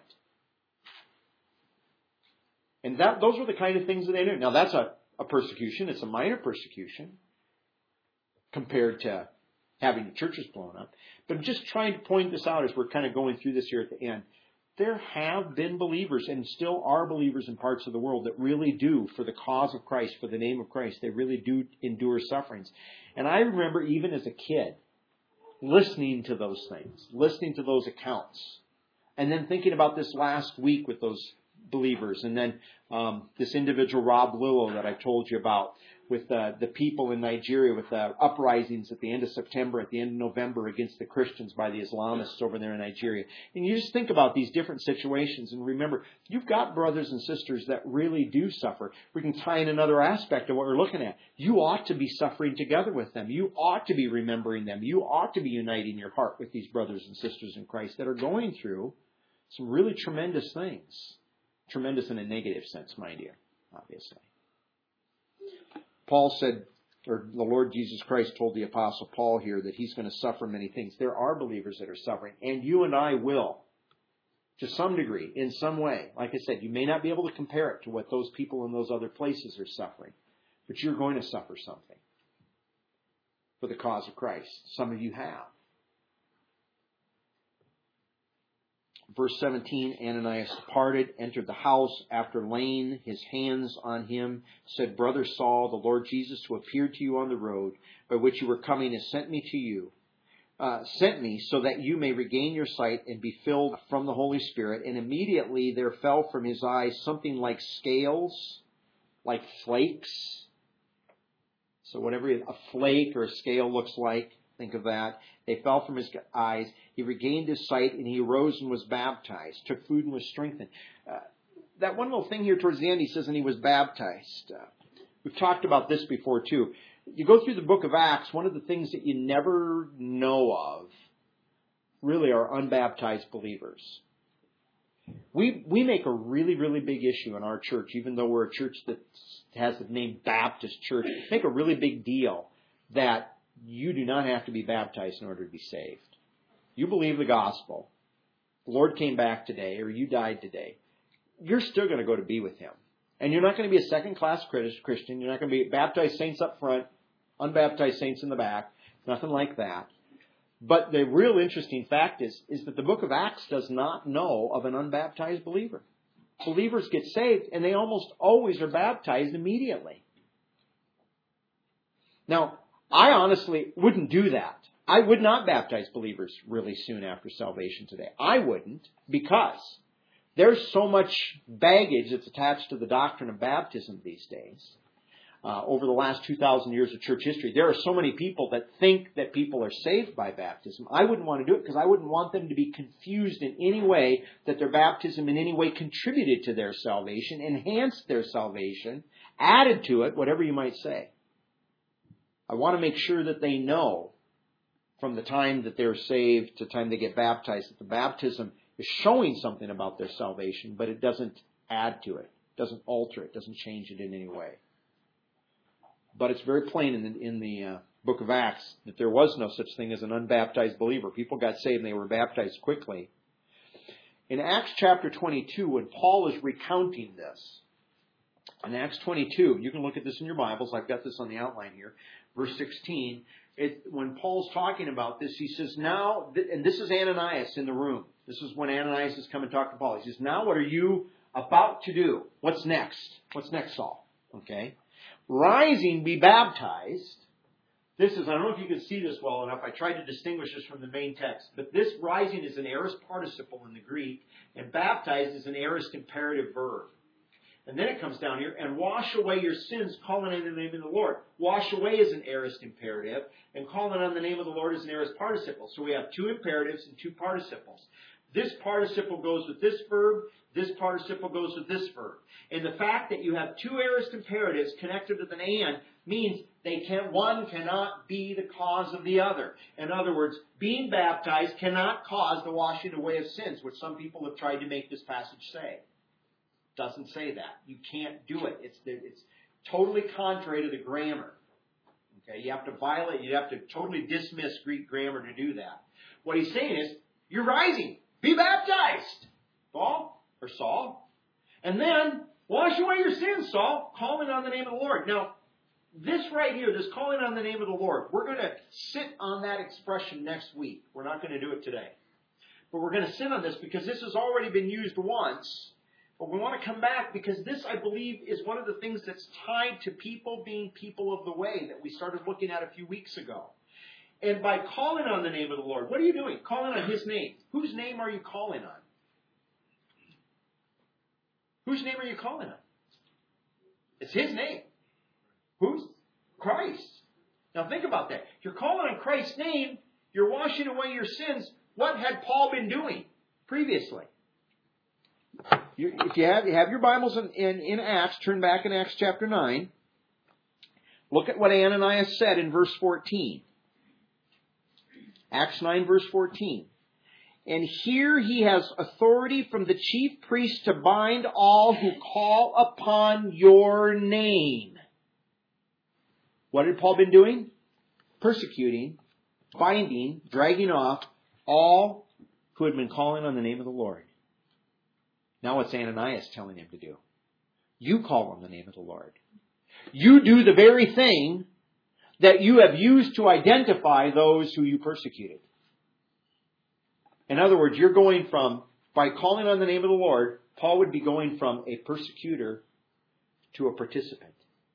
S1: And those were the kind of things that they knew. Now that's a persecution. It's a minor persecution compared to having the churches blown up. But I'm just trying to point this out as we're kind of going through this here at the end. There have been believers and still are believers in parts of the world that really do, for the cause of Christ, for the name of Christ, they really do endure sufferings. And I remember even as a kid listening to those things, listening to those accounts, and then thinking about this last week with those believers, and then this individual, Rob Lillo, that I told you about, with the people in Nigeria, with the uprisings at the end of September, at the end of November against the Christians by the Islamists over there in Nigeria. And you just think about these different situations and remember, you've got brothers and sisters that really do suffer. We can tie in another aspect of what we're looking at. You ought to be suffering together with them. You ought to be remembering them. You ought to be uniting your heart with these brothers and sisters in Christ that are going through some really tremendous things. Tremendous in a negative sense, mind you, obviously. Paul said, or the Lord Jesus Christ told the Apostle Paul here that he's going to suffer many things. There are believers that are suffering, and you and I will, to some degree, in some way. Like I said, you may not be able to compare it to what those people in those other places are suffering, but you're going to suffer something for the cause of Christ. Some of you have. Verse 17, Ananias departed, entered the house, after laying his hands on him, said, Brother Saul, the Lord Jesus, who appeared to you on the road by which you were coming, has sent me to you, sent me so that you may regain your sight and be filled from the Holy Spirit. And immediately there fell from his eyes something like scales, like flakes. So whatever a flake or a scale looks like, think of that. They fell from his eyes. He regained his sight, and he arose and was baptized, took food and was strengthened. That one little thing here towards the end, he says, and he was baptized. We've talked about this before, too. You go through the book of Acts, one of the things that you never know of really are unbaptized believers. We make a really, really big issue in our church, even though we're a church that has the name Baptist Church. Make a really big deal that you do not have to be baptized in order to be saved. You believe the gospel. The Lord came back today, or you died today. You're still going to go to be with Him. And you're not going to be a second-class Christian. You're not going to be baptized saints up front, unbaptized saints in the back. Nothing like that. But the real interesting fact is that the book of Acts does not know of an unbaptized believer. Believers get saved, and they almost always are baptized immediately. Now, I honestly wouldn't do that. I would not baptize believers really soon after salvation today. I wouldn't, because there's so much baggage that's attached to the doctrine of baptism these days. Over the last 2,000 years of church history, there are so many people that think that people are saved by baptism. I wouldn't want to do it because I wouldn't want them to be confused in any way that their baptism in any way contributed to their salvation, enhanced their salvation, added to it, whatever you might say. I want to make sure that they know from the time that they're saved to the time they get baptized that the baptism is showing something about their salvation, but it doesn't add to it, doesn't alter it, doesn't change it in any way. But it's very plain in the book of Acts that there was no such thing as an unbaptized believer. People got saved and they were baptized quickly. In Acts chapter 22, when Paul is recounting this, in Acts 22, you can look at this in your Bibles. I've got this on the outline here. Verse 16, when Paul's talking about this, he says, now, and this is Ananias in the room. This is when Ananias has come and talked to Paul. He says, now what are you about to do? What's next? What's next, Saul? Okay. rising, be baptized. This is, I don't know if you can see this well enough. I tried to distinguish this from the main text. But this rising is an aorist participle in the Greek, and baptized is an aorist imperative verb. And then it comes down here, and wash away your sins, calling on the name of the Lord. Wash away is an aorist imperative, and calling on the name of the Lord is an aorist participle. So we have two imperatives and two participles. This participle goes with this verb. This participle goes with this verb. And the fact that you have two aorist imperatives connected with an and means one cannot be the cause of the other. In other words, being baptized cannot cause the washing away of sins, which some people have tried to make this passage say. It doesn't say that. You can't do it. It's totally contrary to the grammar. Okay, you have to totally dismiss Greek grammar to do that. What he's saying is, you're rising. Be baptized, Paul or Saul. And then, wash away your sins, Saul, calling on the name of the Lord. Now, this right here, this calling on the name of the Lord, we're going to sit on that expression next week. We're not going to do it today. But we're going to sit on this because this has already been used once. But we want to come back because this, I believe, is one of the things that's tied to people being people of the way that we started looking at a few weeks ago. And by calling on the name of the Lord, what are you doing? Calling on His name. Whose name are you calling on? Whose name are you calling on? It's His name. Whose? Christ. Now think about that. You're calling on Christ's name. You're washing away your sins. What had Paul been doing previously? If you have your Bibles in Acts, turn back in Acts chapter 9. Look at what Ananias said in verse 14. Acts 9 verse 14. And here he has authority from the chief priest to bind all who call upon your name. What had Paul been doing? Persecuting, binding, dragging off all who had been calling on the name of the Lord. Now what's Ananias telling him to do? You call on the name of the Lord. You do the very thing that you have used to identify those who you persecuted. In other words, you're going from, by calling on the name of the Lord, Paul would be going from a persecutor to a participant.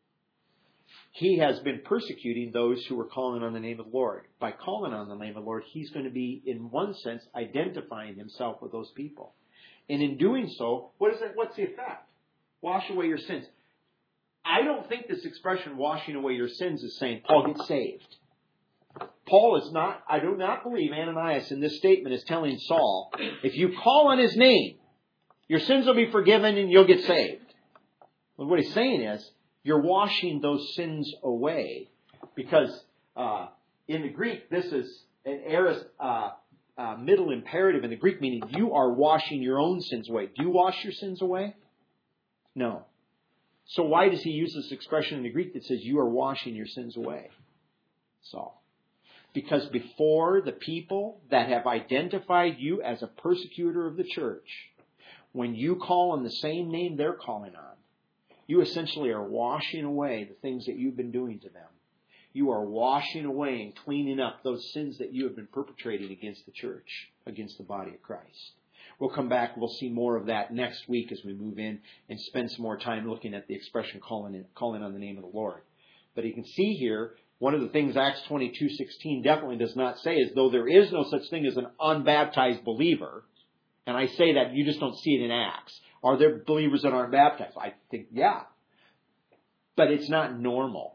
S1: He has been persecuting those who were calling on the name of the Lord. By calling on the name of the Lord, he's going to be, in one sense, identifying himself with those people. And in doing so, what's the effect? Wash away your sins. I don't think this expression, washing away your sins, is saying, Paul, get saved. Paul is not, I do not believe Ananias in this statement is telling Saul, if you call on his name, your sins will be forgiven and you'll get saved. Well, what he's saying is, you're washing those sins away. Because in the Greek, this is an aorist middle imperative in the Greek, meaning you are washing your own sins away. Do you wash your sins away? No. So why does he use this expression in the Greek that says you are washing your sins away? Saul. Because before the people that have identified you as a persecutor of the church, when you call on the same name they're calling on, you essentially are washing away the things that you've been doing to them. You are washing away and cleaning up those sins that you have been perpetrating against the church, against the body of Christ. We'll come back. We'll see more of that next week as we move in and spend some more time looking at the expression calling on the name of the Lord. But you can see here, one of the things Acts 22:16 definitely does not say is, though there is no such thing as an unbaptized believer, and I say that you just don't see it in Acts. Are there believers that aren't baptized? I think, yeah. But it's not normal.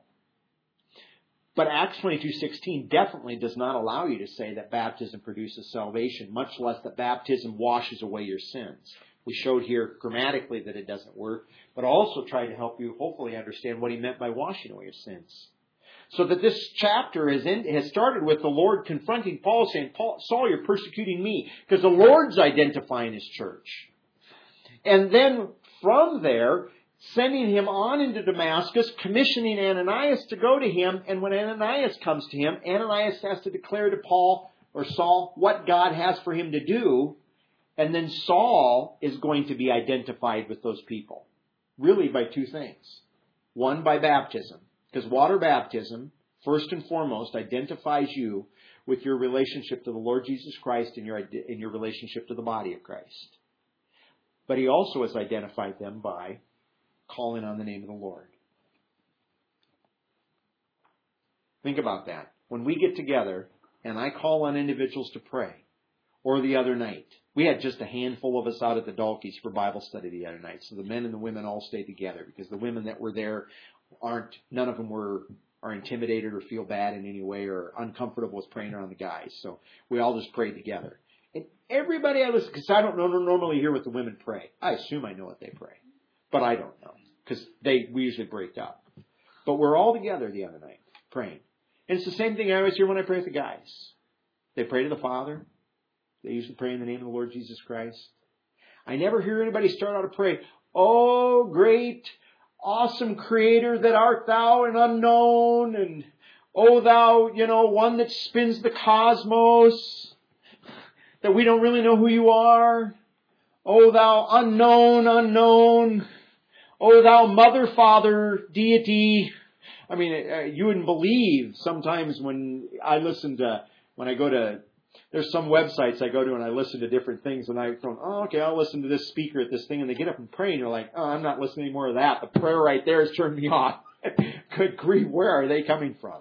S1: But Acts 22:16 definitely does not allow you to say that baptism produces salvation, much less that baptism washes away your sins. We showed here grammatically that it doesn't work, but also tried to help you hopefully understand what he meant by washing away your sins. So that this chapter has started with the Lord confronting Paul, saying, Saul, you're persecuting me, because the Lord's identifying his church. And then from there, sending him on into Damascus, commissioning Ananias to go to him. And when Ananias comes to him, Ananias has to declare to Paul or Saul what God has for him to do. And then Saul is going to be identified with those people. Really by two things. One, by baptism. Because water baptism, first and foremost, identifies you with your relationship to the Lord Jesus Christ and your relationship to the body of Christ. But he also has identified them by calling on the name of the Lord. Think about that. When we get together and I call on individuals to pray, or the other night, we had just a handful of us out at the Dalkeys for Bible study the other night. So the men and the women all stayed together because the women that were there none of them are intimidated or feel bad in any way or uncomfortable with praying around the guys. So we all just prayed together. And everybody I listen, because I don't normally hear what the women pray. I assume I know what they pray, but I don't know because we usually break up. But we're all together the other night praying. And it's the same thing I always hear when I pray with the guys. They pray to the Father. They usually pray in the name of the Lord Jesus Christ. I never hear anybody start out to pray, "Oh, great, awesome Creator that art thou and unknown, and oh, thou, one that spins the cosmos, that we don't really know who you are. Oh, thou unknown. Oh, thou mother, father, deity." I mean, you wouldn't believe sometimes when I go to, there's some websites I go to and I listen to different things and I go, "Oh, okay, I'll listen to this speaker at this thing," and they get up and pray and you're like, "Oh, I'm not listening anymore to that. The prayer right there has turned me off." Good grief, where are they coming from?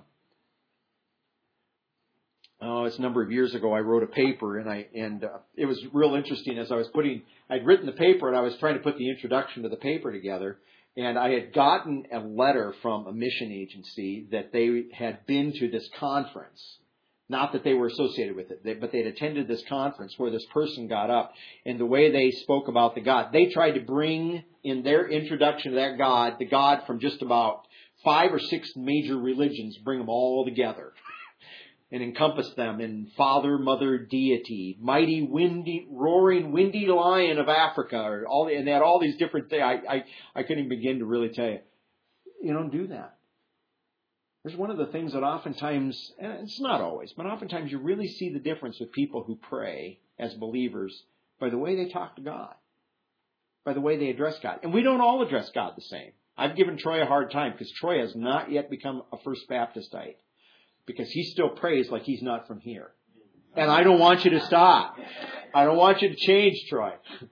S1: Oh, it's a number of years ago I wrote a paper and it was real interesting as I'd written the paper and I was trying to put the introduction to the paper together. And I had gotten a letter from a mission agency that they had been to this conference. Not that they were associated with it, but they'd attended this conference where this person got up. And the way they spoke about the God, they tried to bring in their introduction to that God, the God from just about 5 or 6 major religions, bring them all together. And encompass them in Father, Mother, Deity, mighty, windy, roaring, windy lion of Africa, and they had all these different things. I couldn't even begin to really tell you. You don't do that. There's one of the things that oftentimes, and it's not always, but oftentimes you really see the difference with people who pray as believers by the way they talk to God, by the way they address God. And we don't all address God the same. I've given Troy a hard time because Troy has not yet become a First Baptistite. Because he still prays like he's not from here. And I don't want you to stop. I don't want you to change, Troy.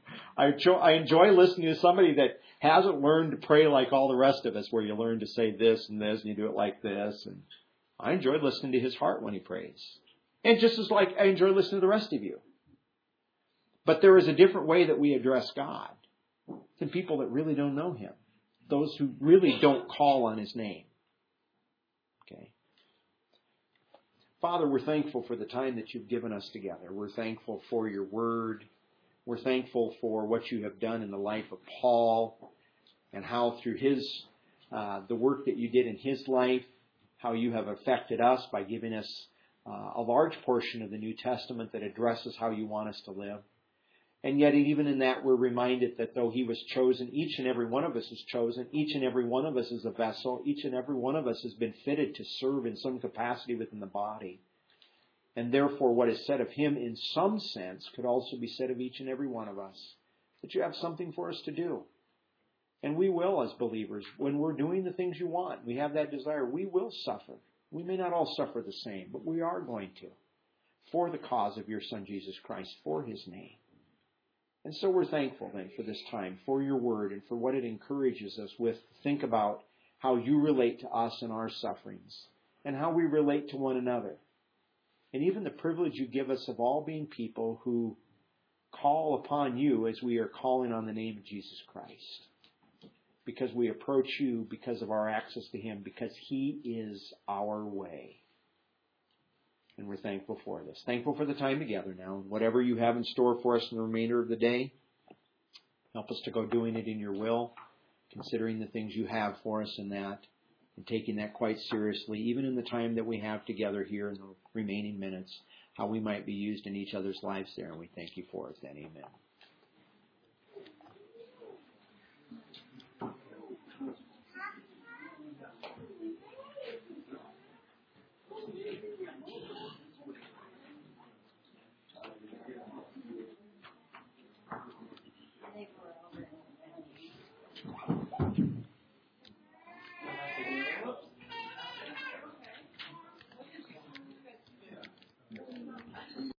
S1: I enjoy listening to somebody that hasn't learned to pray like all the rest of us, where you learn to say this and this and you do it like this. And I enjoy listening to his heart when he prays. And just as like I enjoy listening to the rest of you. But there is a different way that we address God than people that really don't know Him. Those who really don't call on His name. Okay. Father, we're thankful for the time that you've given us together. We're thankful for your word. We're thankful for what you have done in the life of Paul and how through the work that you did in his life, how you have affected us by giving us a large portion of the New Testament that addresses how you want us to live. And yet even in that we're reminded that though he was chosen, each and every one of us is chosen. Each and every one of us is a vessel. Each and every one of us has been fitted to serve in some capacity within the body. And therefore what is said of him in some sense could also be said of each and every one of us. That you have something for us to do. And we will, as believers, when we're doing the things you want, we have that desire, we will suffer. We may not all suffer the same, but we are going to. For the cause of your Son, Jesus Christ, for his name. And so we're thankful then for this time, for your word, and for what it encourages us with. Think about how you relate to us in our sufferings, and how we relate to one another. And even the privilege you give us of all being people who call upon you as we are calling on the name of Jesus Christ. Because we approach you because of our access to him, because he is our way. And we're thankful for this. Thankful for the time together now. And whatever you have in store for us in the remainder of the day, help us to go doing it in your will, considering the things you have for us in that, and taking that quite seriously, even in the time that we have together here in the remaining minutes, how we might be used in each other's lives there. And we thank you for it then. Amen.